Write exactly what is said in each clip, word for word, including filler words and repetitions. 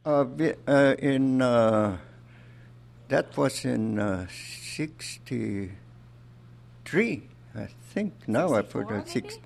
Uh, we, uh, in uh, that was in uh, sixty-three, I think. Now I put it six.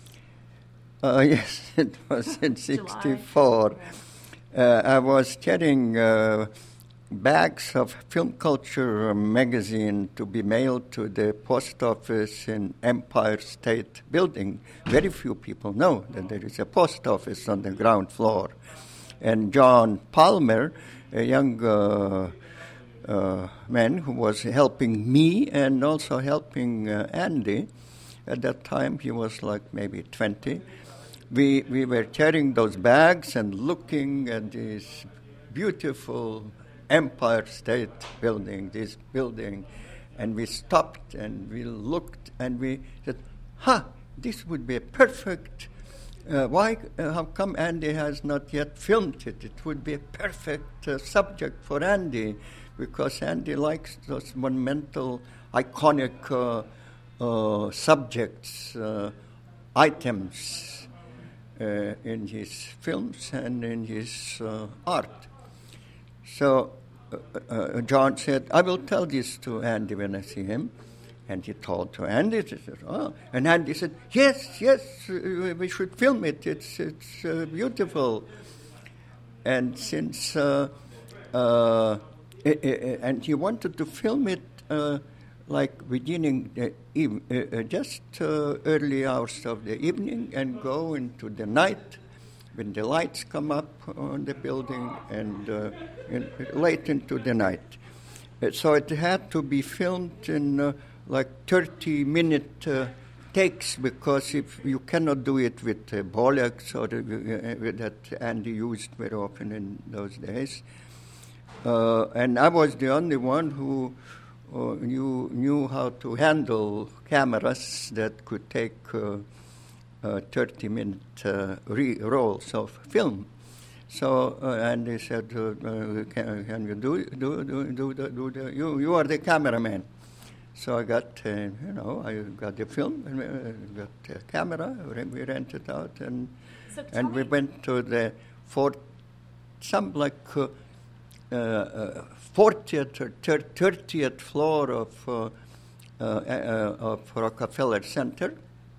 Uh, yes, it was in sixty-four. Uh, I was getting uh, bags of Film Culture magazine to be mailed to the post office in Empire State Building. Very few people know that there is a post office on the ground floor. And John Palmer, a young uh, uh, man who was helping me and also helping uh, Andy, at that time he was like maybe twenty. We we were carrying those bags and looking at this beautiful Empire State Building, this building, and we stopped and we looked and we said, "Ha, this would be a perfect. Uh, why? Uh, how come Andy has not yet filmed it? It would be a perfect uh, subject for Andy, because Andy likes those monumental, iconic uh, uh, subjects, uh, items uh, in his films and in his uh, art." So uh, uh, John said, "I will tell this to Andy when I see him." And he told to Andy, he said, "Oh," and Andy said, "Yes, yes, uh, we should film it. It's it's uh, beautiful." And since uh, uh, and he wanted to film it uh, like beginning the eve- uh, just uh, early hours of the evening and go into the night when the lights come up on the building and uh, in, late into the night. Uh, so it had to be filmed in Uh, like thirty-minute uh, takes, because if you cannot do it with uh, Bolex or uh, that Andy used very often in those days. Uh, and I was the only one who uh, knew, knew how to handle cameras that could take uh, uh, thirty-minute uh, re- rolls of film. So uh, Andy said, uh, uh, can, can you do do do do the, do the you you are the cameraman. So I got, uh, you know, I got the film and uh, got the camera. We rented out, and so and we went to the fourth, some like uh, uh, fortieth or thirtieth floor of uh, uh, uh, of Rockefeller Center.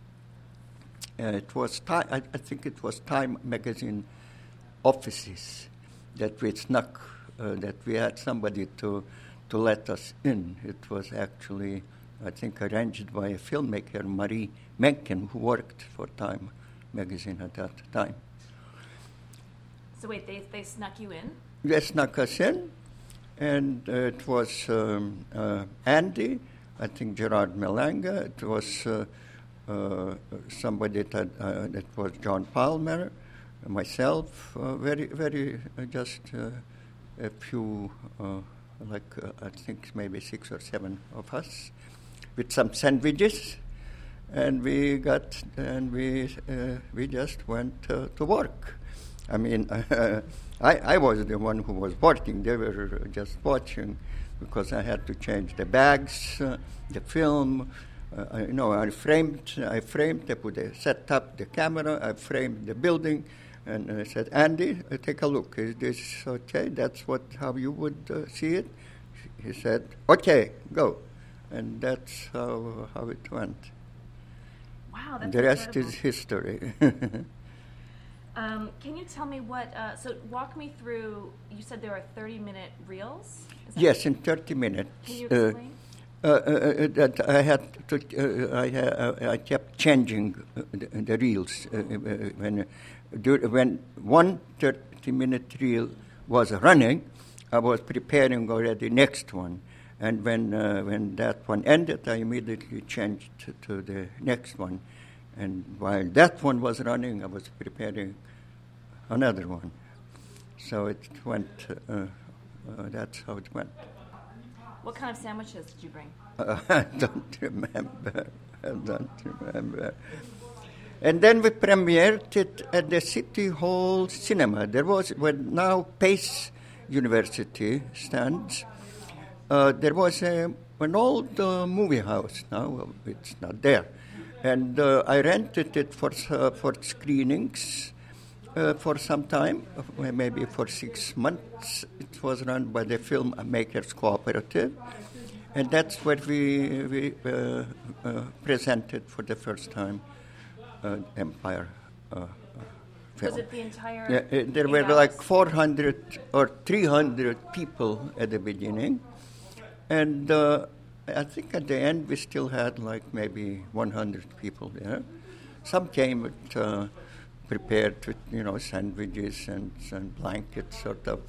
Uh, it was time, I, I think it was Time magazine offices that we snuck. Uh, that we had somebody to. to let us in. It was actually, I think, arranged by a filmmaker, Marie Menken, who worked for Time magazine at that time. So wait, they they snuck you in? They snuck us in, and uh, it was um, uh, Andy, I think Gerard Melanga, it was uh, uh, somebody that, uh, that was John Palmer, myself, uh, very, very, uh, just uh, a few uh, like uh, I think maybe six or seven of us, with some sandwiches, and we got and we uh, we just went uh, to work. I mean, uh, I I was the one who was working. They were just watching, because I had to change the bags, uh, the film. Uh, you know, I framed, I framed, I put a, set up the camera, I framed the building. And I said, "Andy, uh, take a look. Is this okay? That's what how you would uh, see it?" He said, "Okay, go." And that's how how it went. Wow, that's The rest incredible. is history. um, can you tell me what, uh, so walk me through, you said there are thirty-minute reels? Is that Yes, in thirty minutes. Can you Uh, explain? Uh, uh, uh, that I had to, uh, I, uh, I kept changing uh, the, the reels uh, uh, when uh, dur- when one thirty-minute reel was running, I was preparing already next one, and when uh, when that one ended, I immediately changed to, to the next one, and while that one was running, I was preparing another one. So it went. Uh, uh, that's how it went. What kind of sandwiches did you bring? Uh, I don't remember. I don't remember. And then we premiered it at the City Hall Cinema. There was, where now Pace University stands, uh, there was a, an old uh, movie house. Now it's not there. And uh, I rented it for uh, for screenings uh, for some time, uh, maybe for six months. It was run by the Filmmakers Cooperative, and that's where we, we uh, uh, presented for the first time uh, Empire uh, film. Was it the entire? Yeah, uh, there were eight like hours? four hundred or three hundred people at the beginning, and uh, I think at the end we still had like maybe one hundred people there. Some came with, uh, prepared with, you know, sandwiches and, and blankets, sort of.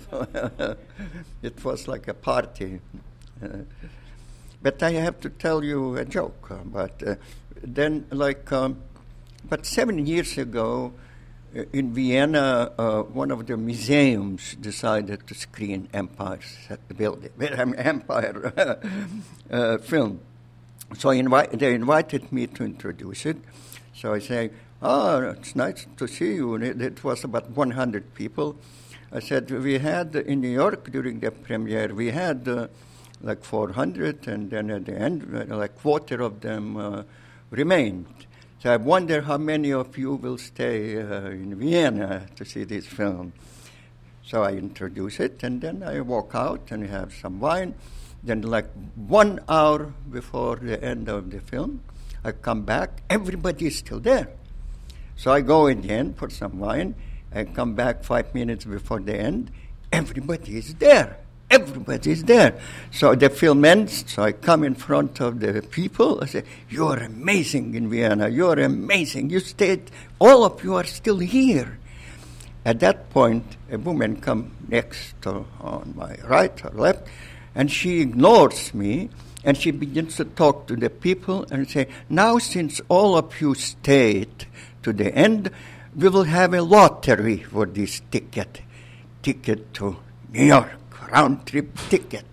It was like a party. Uh, but I have to tell you a joke. Uh, but uh, then, like, um, but seven years ago, uh, in Vienna, uh, one of the museums decided to screen Empire's building, Empire uh, film. So invi- they invited me to introduce it. So I say, oh, it's nice to see you. And it, it was about one hundred people. I said, we had in New York during the premiere, we had uh, like four hundred, and then at the end, uh, like quarter of them uh, remained. So I wonder how many of you will stay uh, in Vienna to see this film. So I introduce it, and then I walk out and have some wine. Then like one hour before the end of the film, I come back, everybody is still there. So I go again for some wine. I come back five minutes before the end. Everybody is there. Everybody is there. So the film ends. So I come in front of the people. I say, "You are amazing in Vienna. You are amazing. You stayed. All of you are still here." At that point, a woman comes next to, on my right or left, and she ignores me. And she begins to talk to the people and say, "Now since all of you stayed to the end, we will have a lottery for this ticket. Ticket to New York, round-trip ticket."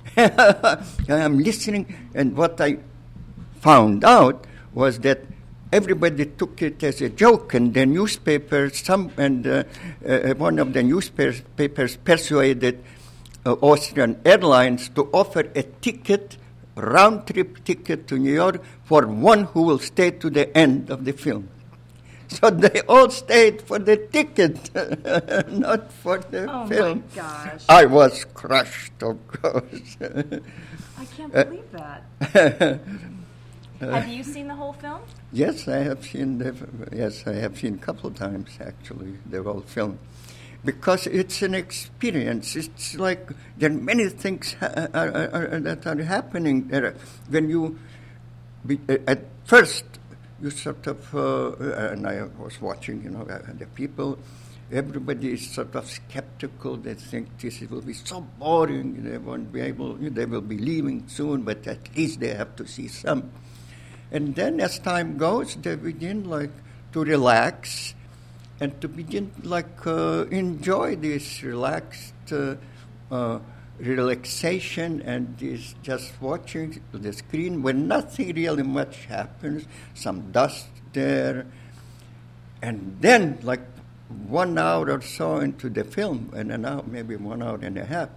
I'm listening, and what I found out was that everybody took it as a joke, and the newspapers, some, and uh, uh, one of the newspapers persuaded uh, Austrian Airlines to offer a ticket, round-trip ticket to New York for one who will stay to the end of the film. So they all stayed for the ticket, not for the Oh film. my gosh. I was crushed, of course. I can't believe that. Have you seen the whole film? Yes, I have seen the, yes, I have seen a couple of times, actually, the whole film. Because it's an experience. It's like there are many things ha- are, are, are, that are happening there. When you, be, uh, at first, you sort of, uh, and I was watching, you know, uh, the people, everybody is sort of skeptical. They think this will be so boring. They won't be able, they will be leaving soon, but at least they have to see some. And then as time goes, they begin like to relax and to begin like uh, enjoy this relaxed uh, uh, relaxation and this just watching the screen when nothing really much happens, some dust there, and then like one hour or so into the film, and an hour, maybe one hour and a half,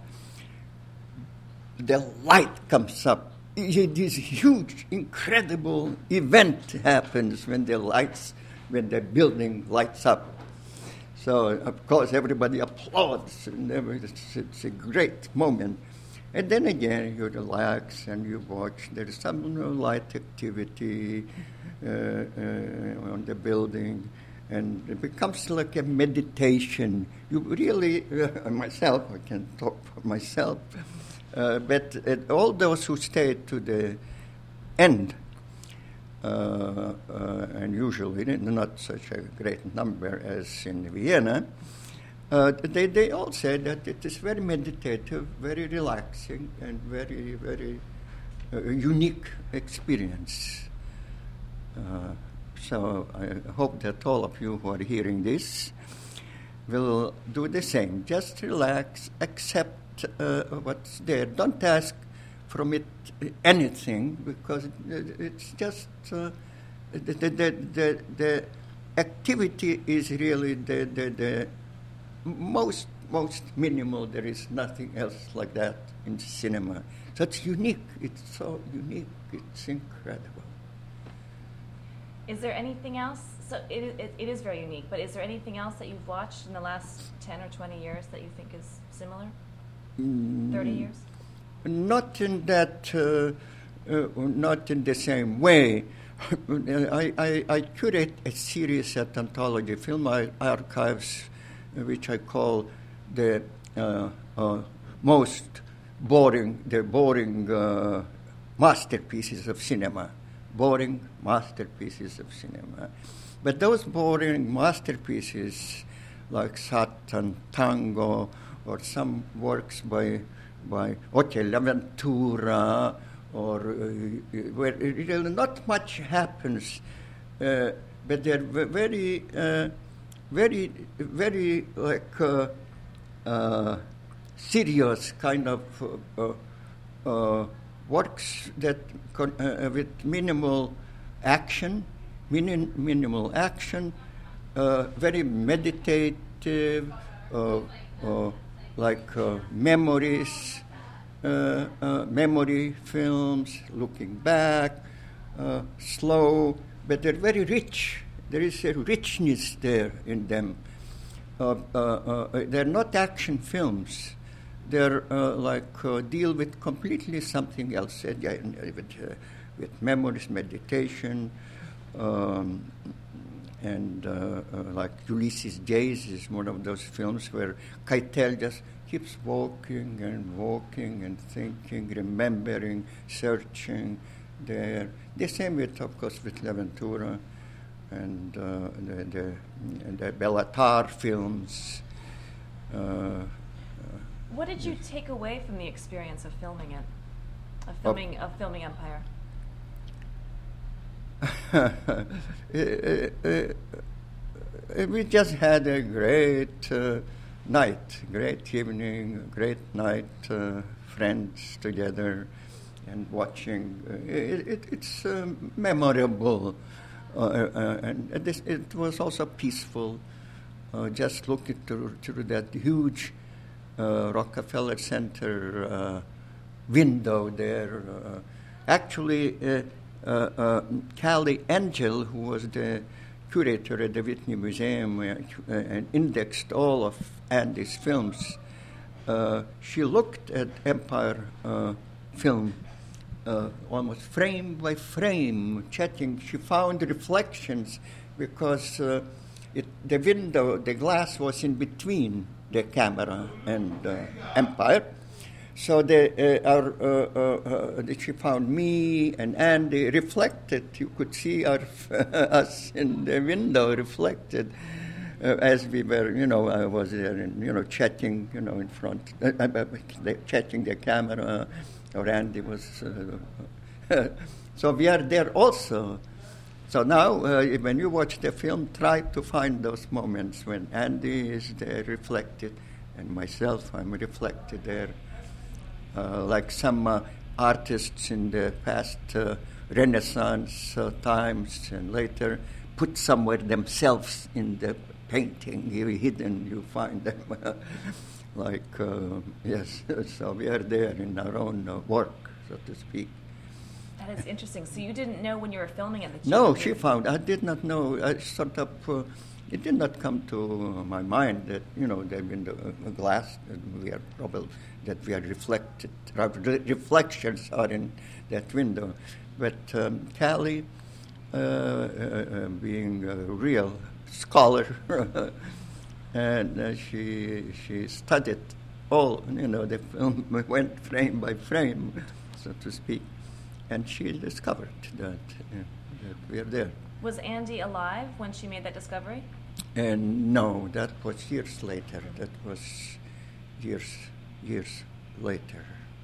the light comes up. This huge, incredible event happens when the lights, when the building lights up. So, of course, everybody applauds, and it's, it's a great moment. And then again, you relax and you watch. There is some you know, light activity uh, uh, on the building, and it becomes like a meditation. You really, uh, myself, I can talk for myself, uh, but uh, all those who stayed to the end, Uh, uh, and usually not such a great number as in Vienna, uh, they, they all say that it is very meditative, very relaxing, and very, very uh, unique experience. Uh, so I hope that all of you who are hearing this will do the same. Just relax, accept uh, what's there. Don't ask from it anything, because it's just uh, the, the, the, the activity is really the, the, the most most minimal. There is nothing else like that in cinema. So it's unique. It's so unique. It's incredible. Is there anything else So it, it, it is very unique, but is there anything else that you've watched in the last ten or twenty years that you think is similar? Mm, thirty years? Not in that, uh, uh, not in the same way. I, I, I curate a series at Anthology Film Archives, which I call the uh, uh, most boring, the boring uh, masterpieces of cinema. Boring masterpieces of cinema. But those boring masterpieces, like Satan Tango, or some works by by Bonaventura, or uh, where really not much happens, uh, but they're very, uh, very, very like uh, uh, serious kind of uh, uh, works that con- uh, with minimal action, minim- minimal action, uh, very meditative, uh, uh, like uh, memories, uh, uh, memory films, looking back, uh, slow, but they're very rich. There is a richness there in them. Uh, uh, uh, they're not action films. They're uh, like uh, deal with completely something else, uh, with, uh, with memories, meditation, um, and uh, uh, like Ulysses Days is one of those films where Keitel just keeps walking and walking and thinking, remembering, searching there. The same with, of course, with Leventura and uh, the, the, the Bellatar films. Uh, What did you take away from the experience of filming it, of filming, of filming Empire? We just had a great uh, night, great evening, great night, uh, friends together and watching. Uh, it, it, it's uh, memorable, uh, uh, and this, it was also peaceful. Uh, just looking through, through that huge uh, Rockefeller Center uh, window there. Uh, actually, uh, Uh, uh, Callie Angel, who was the curator at the Whitney Museum uh, uh, and indexed all of Andy's films, uh, she looked at Empire uh, film uh, almost frame by frame, checking. She found reflections because uh, it, the window, the glass was in between the camera and uh, Empire. So the, uh, our, uh, uh, she found me and Andy reflected. You could see our, us in the window reflected uh, as we were, you know, I was there and, you know, chatting, you know, in front, uh, chatting the camera, or Andy was. Uh, so we are there also. So now, uh, when you watch the film, try to find those moments when Andy is there reflected, and myself, I'm reflected there. Uh, like some uh, artists in the past uh, Renaissance uh, times and later put somewhere themselves in the painting, you hidden, you find them. like, uh, yes, so we are there in our own uh, work, so to speak. That is interesting. So you didn't know when you were filming it? That No, she found, I did not know, I sort of, uh, it did not come to my mind that, you know, there been a glass, and we are probably, that we are reflected, re- reflections are in that window. But um, Callie, uh, uh, being a real scholar, and uh, she she studied all, you know, the film went frame by frame, so to speak, and she discovered that, uh, that we are there. Was Andy alive when she made that discovery? And no, that was years later. That was years, years later.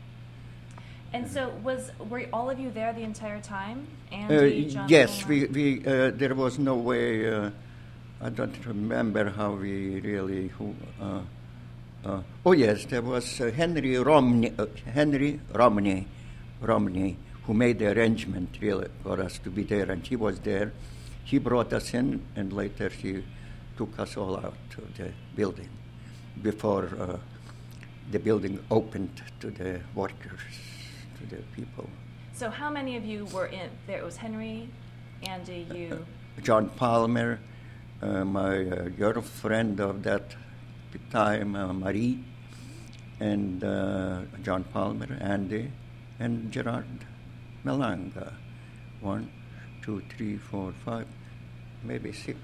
And so, was were all of you there the entire time? Andy, Uh, John, yes, we we uh, there was no way. Uh, I don't remember how we really who. Uh, uh, oh yes, there was uh, Henry Romney. Uh, Henry Romney, Romney, who made the arrangement really for us to be there, and he was there. He brought us in, and later he took us all out to the building before uh, the building opened to the workers, to the people. So how many of you were in there? It was Henry, Andy, you. John Palmer, uh, my uh, girlfriend of that time, uh, Marie, and uh, John Palmer, Andy, and Gerard Malanga. One, two, three, four, five, maybe six.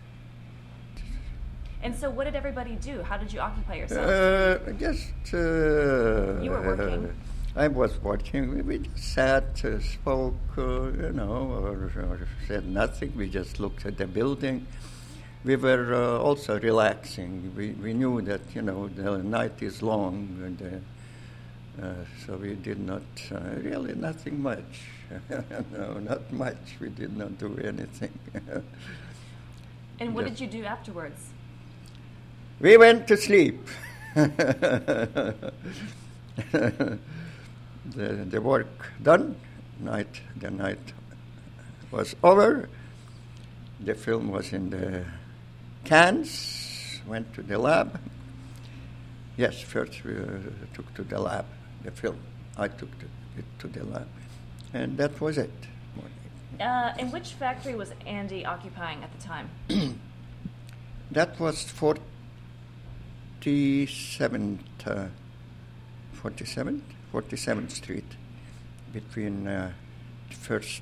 And so what did everybody do? How did you occupy yourself? Uh, just... Uh, you were working. Uh, I was watching. We just sat, uh, spoke, uh, you know, or, or said nothing. We just looked at the building. We were uh, also relaxing. We we knew that, you know, the night is long, and uh, uh, so we did not, uh, really nothing much. No, not much. We did not do anything. And what Just, did you do afterwards? We went to sleep. The, the work done, night the night was over. The film was in the cans. Went to the lab. Yes, first we uh, took to the lab the film. I took to, it to the lab, and that was it. Uh, and which factory was Andy occupying at the time? That was forty-seventh, uh, forty-seventh. forty-seventh Street, between uh, first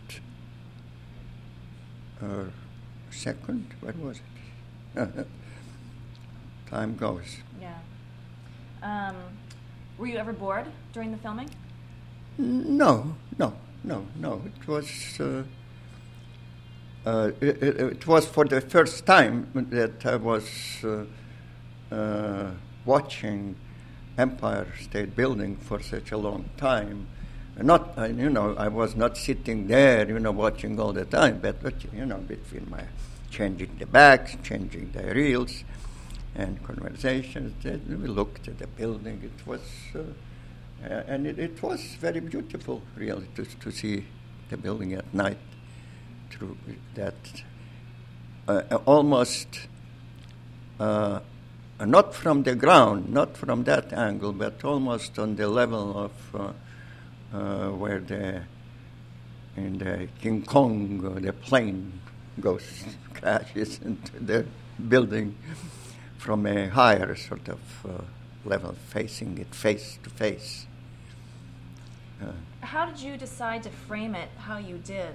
or uh, second, what was it? Time goes. Yeah. Um, were you ever bored during the filming? No, no, no, no. It was uh, uh, it, it, it was for the first time that I was uh, uh, watching Empire State Building for such a long time. Not, uh, you know, I was not sitting there, you know, watching all the time, but, you know, between my changing the backs, changing the reels, and conversations, we looked at the building. It was, uh, uh, and it, it was very beautiful, really, to, to see the building at night through that uh, almost. Uh, Not from the ground, not from that angle, but almost on the level of uh, uh, where the in the King Kong uh, the plane goes crashes into the building from a higher sort of uh, level, facing it face to face. Uh, how did you decide to frame it how you did?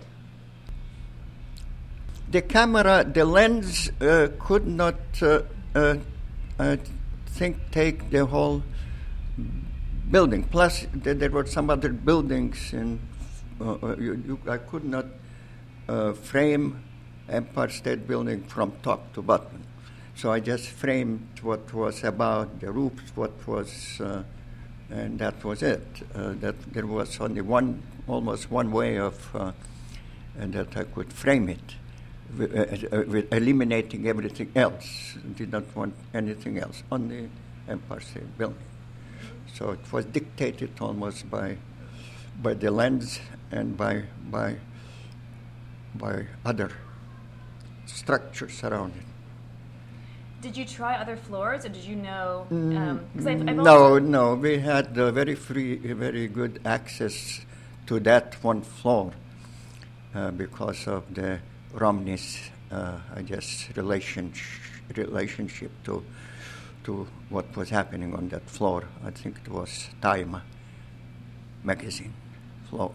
The camera, the lens uh, could not. Uh, uh, I think take the whole building. Plus, th- there were some other buildings, and uh, you, you, I could not uh, frame Empire State Building from top to bottom. So I just framed what was about the roofs, what was, uh, and that was it. Uh, that there was only one, almost one way of, uh, and that I could frame it. With, uh, with eliminating everything else. Did not want anything else on the Empire State Building. So it was dictated almost by by the lens and by by by other structures around it. Did you try other floors, or did you know? Um, 'cause I've, I've no, no. We had uh, very free, very good access to that one floor uh, because of the Romney's, uh, I guess, relationship, relationship to to what was happening on that floor. I think it was Time magazine floor.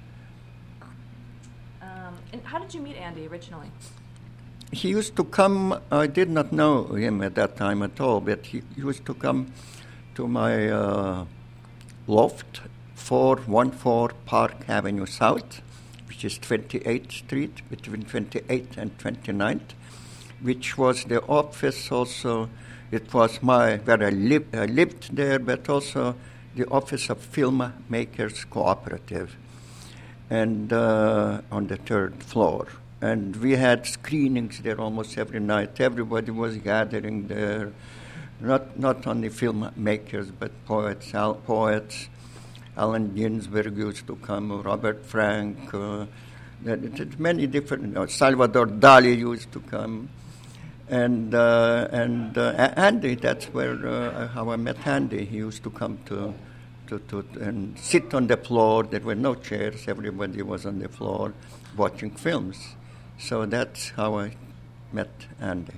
Um, and how did you meet Andy originally? He used to come, I did not know him at that time at all, but he used to come to my uh, loft, four one four Park Avenue South, which is twenty-eighth Street, between twenty-eighth and twenty-ninth, which was the office also. It was my, where I, li- I lived there, but also the office of Filmmakers Cooperative, and uh, on the third floor. And we had screenings there almost every night. Everybody was gathering there, not not only filmmakers, but poets, al- poets. Allen Ginsberg used to come, Robert Frank, uh, many different, uh, Salvador Dali used to come. And uh, and uh, Andy, that's where uh, how I met Andy. He used to come to, to, to and sit on the floor. There were no chairs. Everybody was on the floor watching films. So that's how I met Andy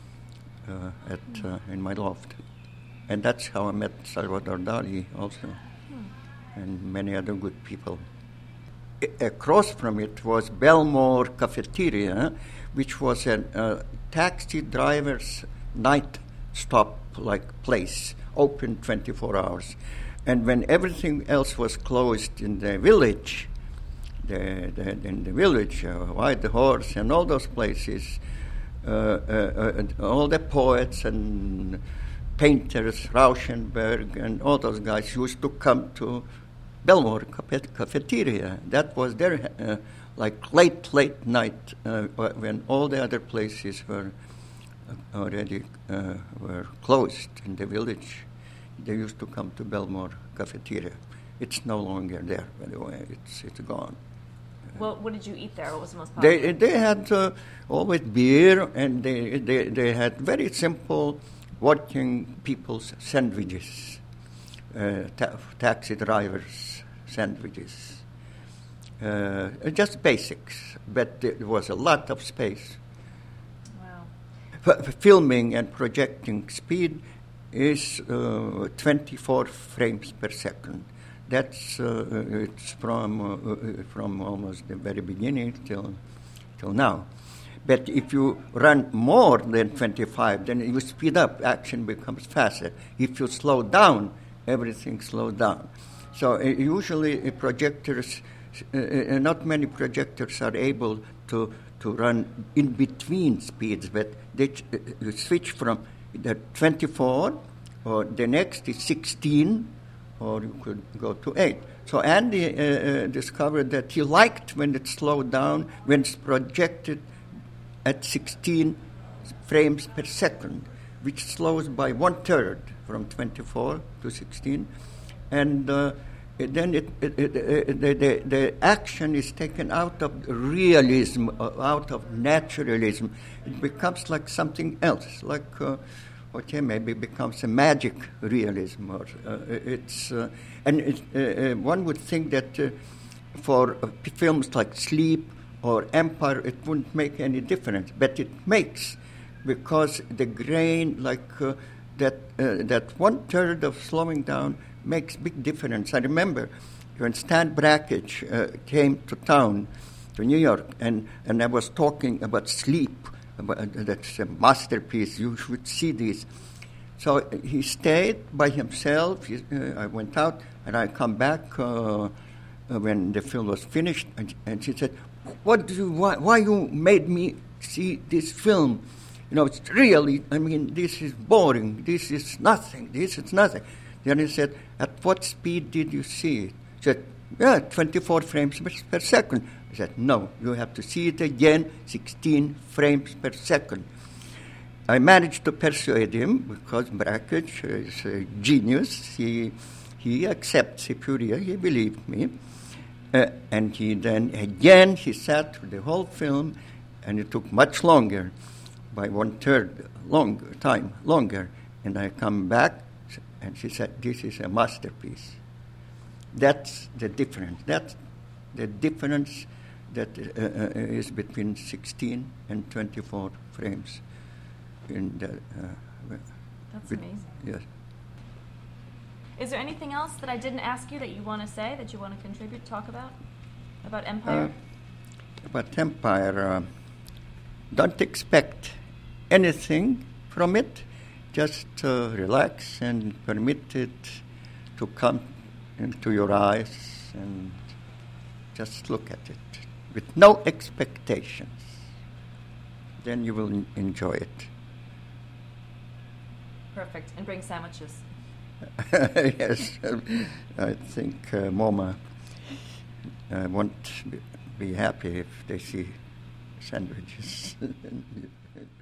uh, at uh, in my loft. And that's how I met Salvador Dali also, hmm. and many other good people. I- across from it was Belmore Cafeteria, which was a uh, taxi driver's night stop-like place, open twenty-four hours. And when everything else was closed in the village, the, the, in the village, uh, White Horse and all those places, uh, uh, uh, all the poets and painters, Rauschenberg and all those guys used to come to Belmore Cafeteria. That was their uh, like late, late night uh, when all the other places were already uh, were closed in the village. They used to come to Belmore Cafeteria. It's no longer there, by the way. It's it's gone. Well, what did you eat there? What was the most popular? They they had uh, always beer, and they, they they had very simple working people's sandwiches, uh, ta- taxi drivers' sandwiches. Uh, just basics, but there was a lot of space. Wow. F- filming and projecting speed is uh, twenty-four frames per second. That's uh, it's from uh, from almost the very beginning till till now. But if you run more than twenty-five, then you speed up. Action becomes faster. If you slow down, everything slows down. So uh, usually uh, projectors, uh, uh, not many projectors are able to to run in between speeds, but they ch- uh, you switch from the twenty-four, or the next is sixteen, or you could go to eight. So Andy uh, uh, discovered that he liked when it slowed down, when it's projected at sixteen frames per second, which slows by one-third from twenty-four to sixteen. And uh, then it, it, it, it, the, the, the action is taken out of realism, uh, out of naturalism. It becomes like something else, like... Uh, Okay, maybe it becomes a magic realism, or uh, it's uh, and it, uh, uh, one would think that uh, for uh, films like Sleep or Empire, it wouldn't make any difference, but it makes, because the grain, like uh, that, uh, that one third of slowing down makes big difference. I remember when Stan Brakhage uh, came to town, to New York, and and I was talking about Sleep. That's a masterpiece. You should see this. So he stayed by himself. He, uh, I went out, and I come back uh, when the film was finished, and, and she said, "What do you? Why, why you made me see this film? You know, it's really. I mean, this is boring. This is nothing. This is nothing." Then he said, "At what speed did you see it?" She said, "Yeah, twenty-four frames per second." I said, "No, you have to see it again, sixteen frames per second." I managed to persuade him, because Brakhage is a genius. He he accepts Sepuria. He believed me. Uh, and he then, again, he sat through the whole film, and it took much longer, by one-third longer, time, longer. And I come back, and she said, "This is a masterpiece." That's the difference. That's the difference that uh, uh, is between sixteen and twenty-four frames. In the, uh, That's with, amazing. Yes. Is there anything else that I didn't ask you that you want to say, that you want to contribute, talk about, about Empire? Uh, about Empire, uh, don't expect anything from it. Just uh, relax and permit it to come into your eyes, and just look at it with no expectations. Then you will enjoy it. Perfect. And bring sandwiches. Yes, I think uh, MoMA uh, won't be happy if they see sandwiches.